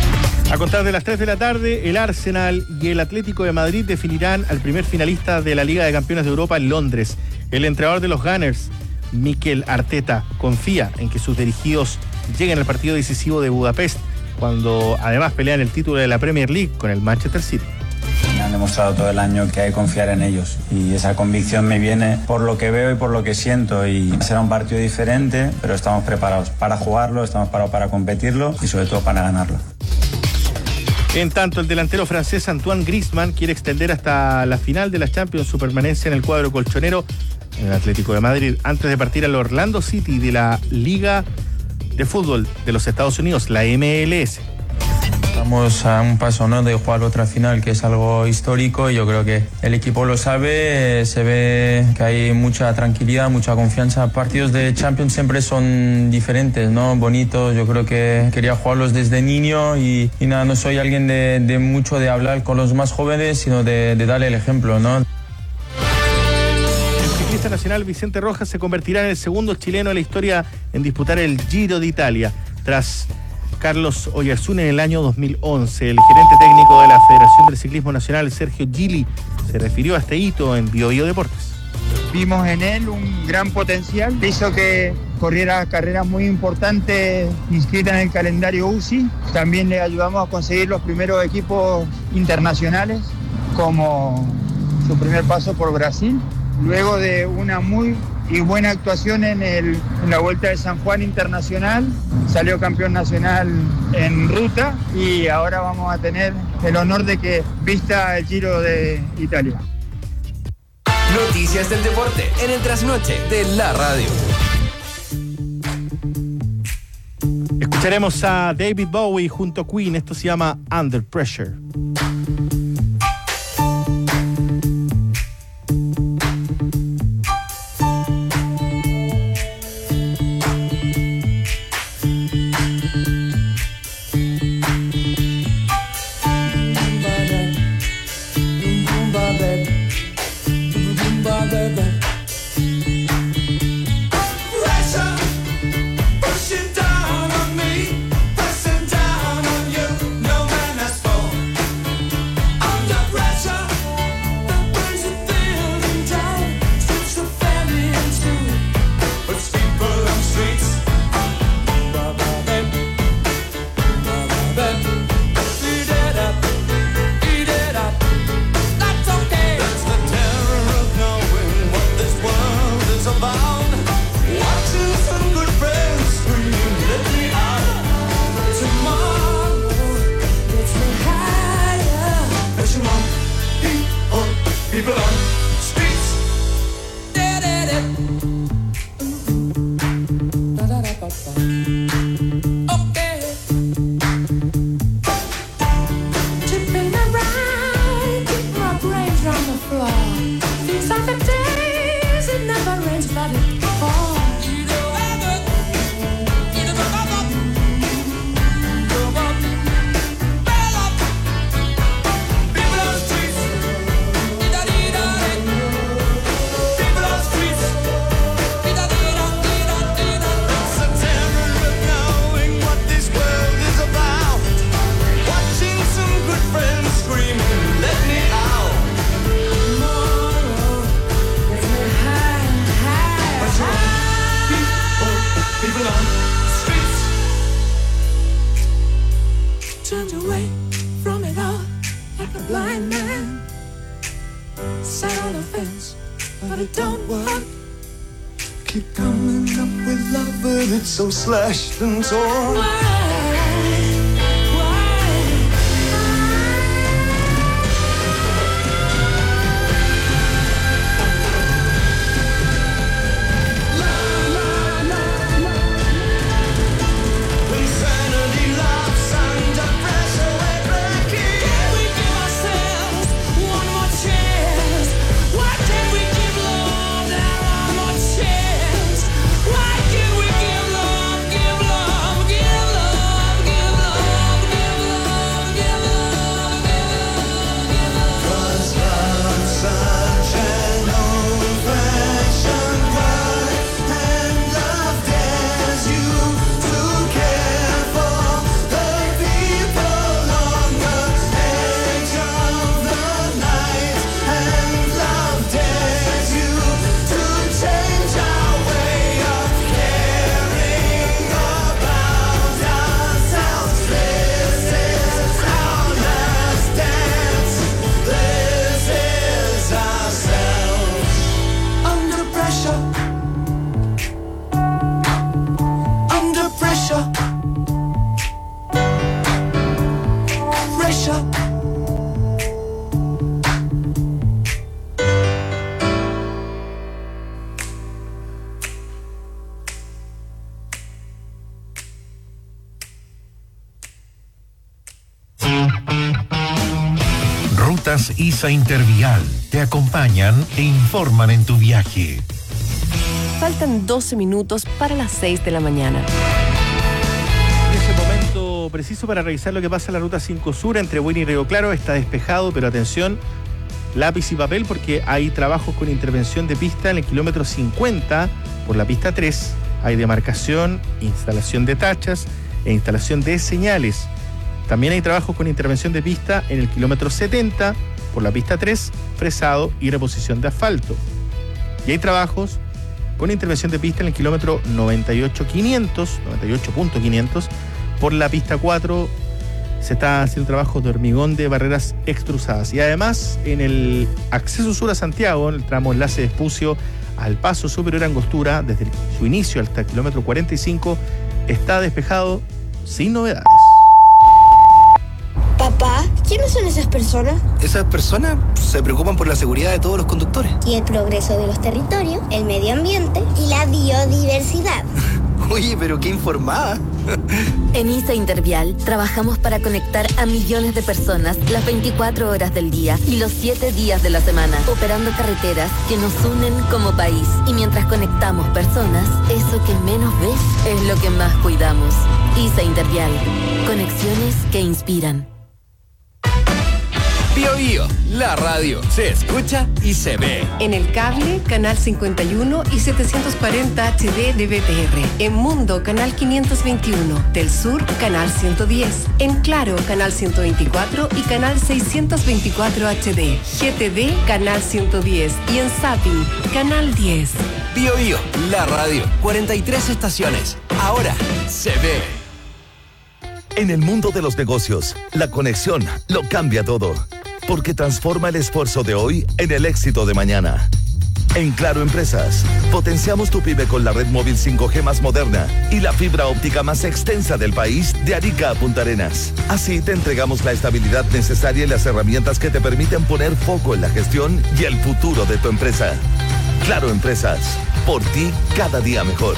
A contar de las tres de la tarde, el Arsenal y el Atlético de Madrid definirán al primer finalista de la Liga de Campeones de Europa en Londres. El entrenador de los Gunners, Mikel Arteta, confía en que sus dirigidos lleguen al partido decisivo de Budapest, cuando además pelean el título de la Premier League con el Manchester City. Me han demostrado todo el año que hay que confiar en ellos y esa convicción me viene por lo que veo y por lo que siento, y será un partido diferente, pero estamos preparados para jugarlo, estamos preparados para competirlo y sobre todo para ganarlo. En tanto, el delantero francés Antoine Griezmann quiere extender hasta la final de la Champions su permanencia en el cuadro colchonero en el Atlético de Madrid antes de partir al Orlando City de la Liga de Fútbol de los Estados Unidos, la M L S. Estamos a un paso, ¿no?, de jugar otra final, que es algo histórico, y yo creo que el equipo lo sabe, se ve que hay mucha tranquilidad, mucha confianza. Partidos de Champions siempre son diferentes, ¿no?, bonitos. Yo creo que quería jugarlos desde niño y, y nada, no soy alguien de, de mucho de hablar con los más jóvenes, sino de, de darle el ejemplo, ¿no? El ciclista nacional Vicente Rojas se convertirá en el segundo chileno de la historia en disputar el Giro de Italia, tras Carlos Oyarzún en el año dos mil once. El gerente técnico de la Federación del Ciclismo Nacional, Sergio Gili, se refirió a este hito en Bio Bio Deportes. Vimos en él un gran potencial, hizo que corriera carreras muy importantes inscritas en el calendario U C I. También le ayudamos a conseguir los primeros equipos internacionales, como su primer paso por Brasil. Luego de una muy y buena actuación en, el, en la Vuelta de San Juan Internacional, salió campeón nacional en ruta y ahora vamos a tener el honor de que vista el Giro de Italia. Noticias del deporte en el trasnoche de la radio. Escucharemos a David Bowie junto a Queen. Esto se llama Under Pressure. Slashed and torn. Why can't we give love, give love, give love? Aerolíneas ISA Intervial te acompañan e informan en tu viaje. Faltan doce minutos para las seis de la mañana. En ese momento preciso para revisar lo que pasa en la ruta cinco Sur entre Buin y Río Claro. Está despejado, pero atención, lápiz y papel, porque hay trabajos con intervención de pista en el kilómetro cincuenta por la pista tres. Hay demarcación, instalación de tachas e instalación de señales. También hay trabajos con intervención de pista en el kilómetro setenta por la pista tres, fresado y reposición de asfalto. Y hay trabajos con intervención de pista en el kilómetro noventa y ocho quinientos, noventa y ocho punto quinientos por la pista cuatro. Se está haciendo trabajo de hormigón de barreras extrusadas. Y además, en el acceso sur a Santiago, en el tramo enlace de Espucio al Paso Superior Angostura, desde su inicio hasta el kilómetro cuarenta y cinco, está despejado sin novedades. Papá, ¿quiénes son esas personas? Esas personas se preocupan por la seguridad de todos los conductores. Y el progreso de los territorios, el medio ambiente y la biodiversidad. Oye, pero qué informada. En ISA Intervial trabajamos para conectar a millones de personas las veinticuatro horas del día y los siete días de la semana, operando carreteras que nos unen como país. Y mientras conectamos personas, eso que menos ves es lo que más cuidamos. ISA Intervial. Conexiones que inspiran. Bio Bio, la radio se escucha y se ve. En el cable, canal cincuenta y uno y setecientos cuarenta H D de B T R. En Mundo, canal quinientos veintiuno. Del Sur, canal ciento diez. En Claro, canal ciento veinticuatro y canal seiscientos veinticuatro H D. G T D, canal ciento diez. Y en Zapping, canal diez. Bio Bio, la radio, cuarenta y tres estaciones. Ahora se ve. En el mundo de los negocios, la conexión lo cambia todo, porque transforma el esfuerzo de hoy en el éxito de mañana. En Claro Empresas, potenciamos tu pyme con la red móvil cinco G más moderna y la fibra óptica más extensa del país de Arica a Punta Arenas. Así te entregamos la estabilidad necesaria y las herramientas que te permiten poner foco en la gestión y el futuro de tu empresa. Claro Empresas, por ti cada día mejor.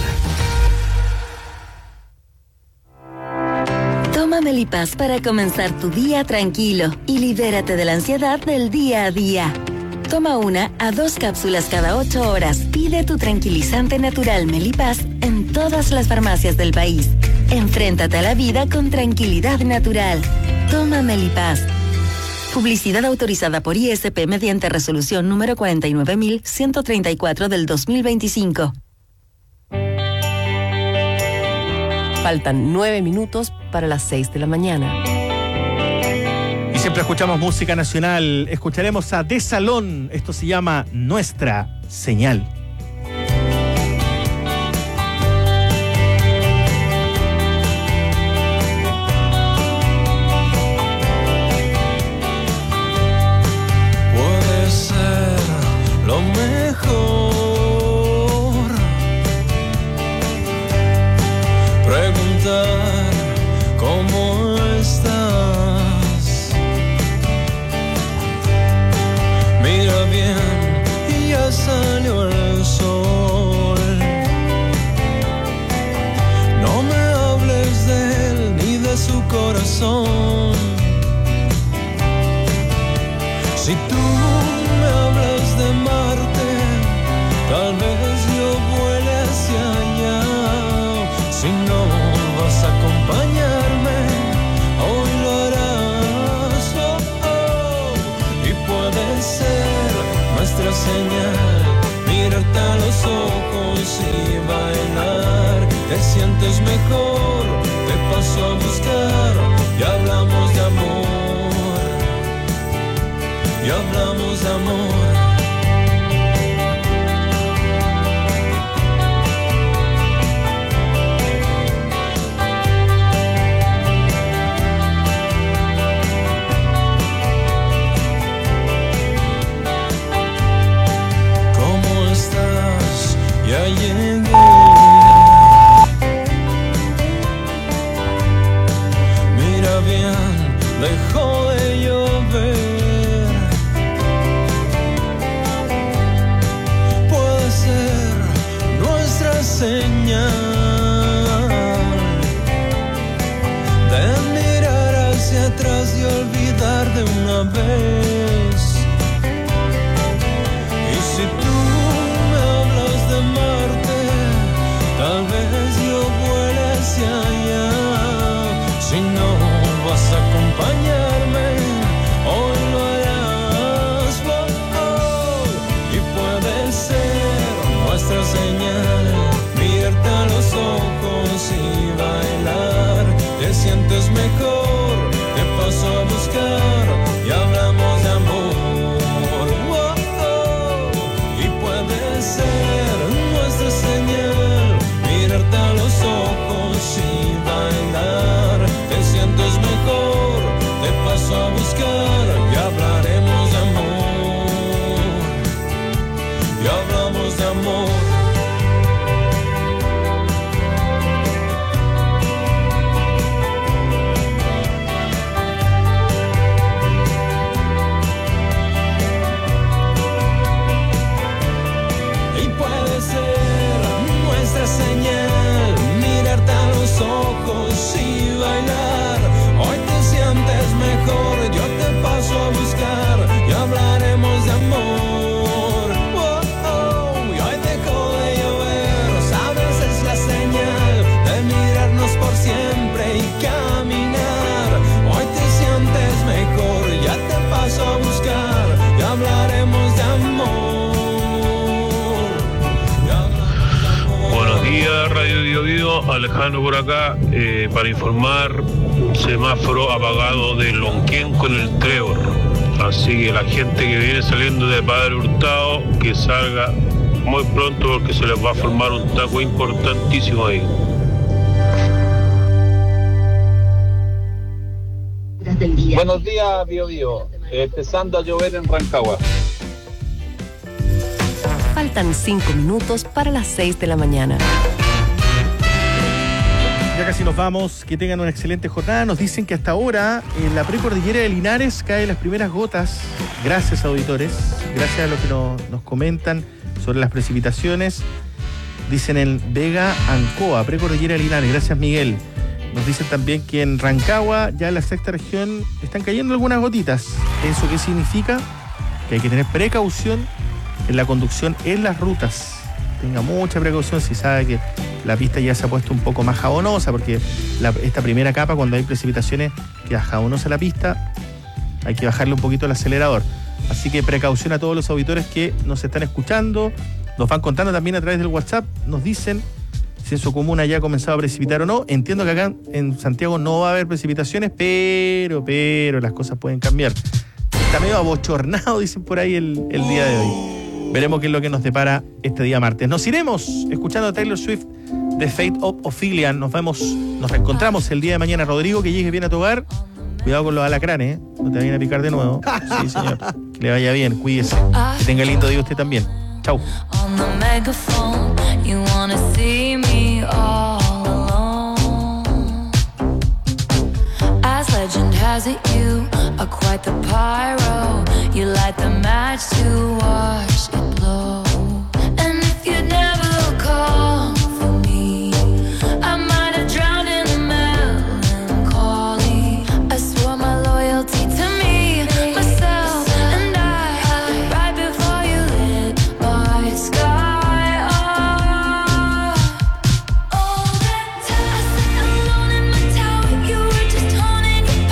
Toma Melipaz para comenzar tu día tranquilo y libérate de la ansiedad del día a día. Toma una a dos cápsulas cada ocho horas. Pide tu tranquilizante natural Melipaz en todas las farmacias del país. Enfréntate a la vida con tranquilidad natural. Toma Melipaz. Publicidad autorizada por I S P mediante resolución número cuarenta y nueve mil ciento treinta y cuatro del dos mil veinticinco. Faltan nueve minutos para las seis de la mañana. Y siempre escuchamos música nacional. Escucharemos a De Salón. Esto se llama Nuestra Señal. Puede ser lo mejor preguntar cómo estás. Mira bien, y ya salió el sol. No me hables de él ni de su corazón. Si tú me hablas de Marte, tal vez yo vuele hacia allá. Si no vas a acompañarme, hoy lo harás, oh, oh. Y puede ser nuestra señal, mirarte a los ojos y bailar. Te sientes mejor, te paso a buscar y hablamos de amor, y hablamos de amor. Ya llegué. Mira bien, dejó de llover. Puede ser nuestra señal de mirar hacia atrás y olvidar de una vez Alejandro por acá, eh, para informar un semáforo apagado de Lonquén con el Trevor. Así que la gente que viene saliendo de Padre Hurtado, que salga muy pronto porque se les va a formar un taco importantísimo ahí. Buenos días, Bio Bio. Empezando a llover en Rancagua. Faltan cinco minutos para las seis de la mañana. Ya casi nos vamos, que tengan una excelente jornada. Nos dicen que hasta ahora en la precordillera de Linares caen las primeras gotas. Gracias, auditores. Gracias a lo que nos, nos comentan sobre las precipitaciones. Dicen en Vega, Ancoa, precordillera de Linares. Gracias, Miguel. Nos dicen también que en Rancagua, ya en la sexta región, están cayendo algunas gotitas. ¿Eso qué significa? Que hay que tener precaución en la conducción en las rutas. Tenga mucha precaución si sabe que la pista ya se ha puesto un poco más jabonosa, porque la, esta primera capa, cuando hay precipitaciones, queda jabonosa la pista, hay que bajarle un poquito el acelerador. Así que precaución a todos los auditores que nos están escuchando, nos van contando también a través del WhatsApp, nos dicen si en su comuna ya ha comenzado a precipitar o no. Entiendo que acá en Santiago no va a haber precipitaciones, pero, pero las cosas pueden cambiar. Está medio abochornado, dicen por ahí, el, el día de hoy. Veremos qué es lo que nos depara este día martes. Nos iremos escuchando a Taylor Swift de Fate of Ophelia. Nos vemos, nos reencontramos el día de mañana. Rodrigo, que llegues bien a tu hogar. Cuidado con los alacranes, ¿eh? No te vayan a picar de nuevo. Sí, señor. Que le vaya bien, cuídese. Que tenga lindo día usted también. Chau. Legend has it you are quite the pyro. You light the match to watch it blow. And if you'd never come for me, I might have drowned in the melancholy. I swore my loyalty to me, myself and I, right before you lit my sky up. All that time I sat alone in my tower, you were just haunting.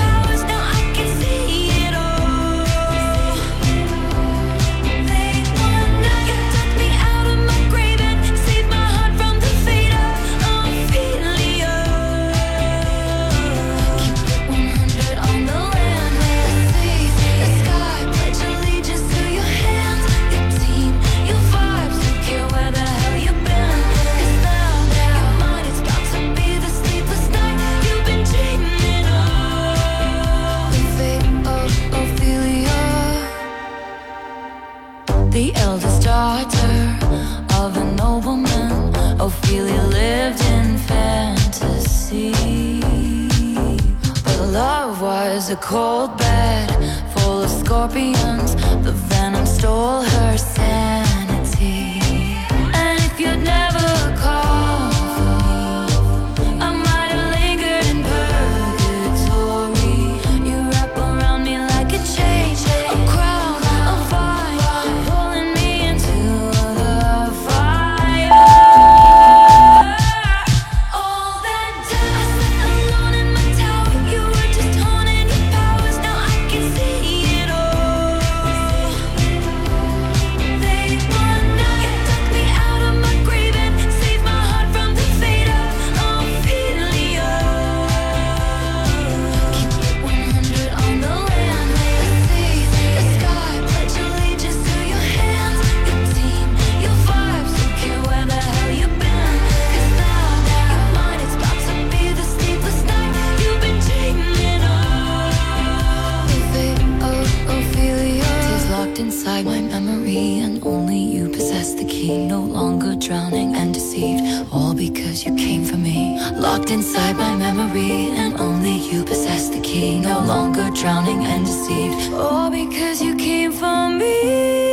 The eldest daughter of a nobleman, Ophelia lived in fantasy. But love was a cold bed full of scorpions. The venom stole her sanity. And if you'd never called for me, I might have lingered in purgatory. You wrap around me like a chain, a crown, a vine, pulling me into the fire. All that time I sat alone in my tower, you were just honing your powers. Now I can see it all. Late one night, you took me out of my grave and saved my heart from the fate of Ophelia. Keep it one hundred on the land, the sea, the sky. Pledge allegiance to your hands, your team, your vibes. Don't care where the hell you've been, 'cause now you're mine. It's about to be the sleepless night you've been dreaming of. The fate of Ophelia is locked inside my memory, and only you possess the key. No longer drowning and deceived, all because you came for me. Locked inside my memory, and only you possess the key. No longer drowning and deceived, all because you came for me.